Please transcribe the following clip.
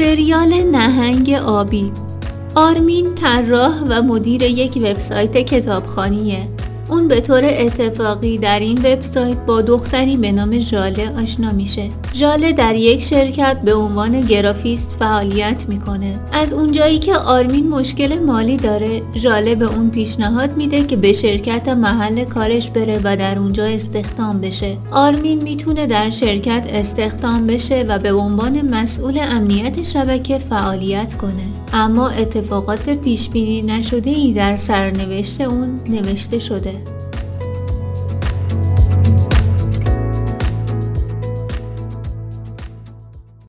سریال نهنگ آبی. آرمین طراح و مدیر یک وبسایت کتابخوانیه. اون به طور اتفاقی در این وبسایت با دختری به نام ژاله آشنا میشه. ژاله در یک شرکت به عنوان گرافیست فعالیت میکنه. از اونجایی که آرمین مشکل مالی داره، ژاله به اون پیشنهاد میده که به شرکت محل کارش بره و در اونجا استخدام بشه. آرمین میتونه در شرکت استخدام بشه و به عنوان مسئول امنیت شبکه فعالیت کنه. اما اتفاقات پیش بینی نشده ای در سرنوشت اون نوشته شده.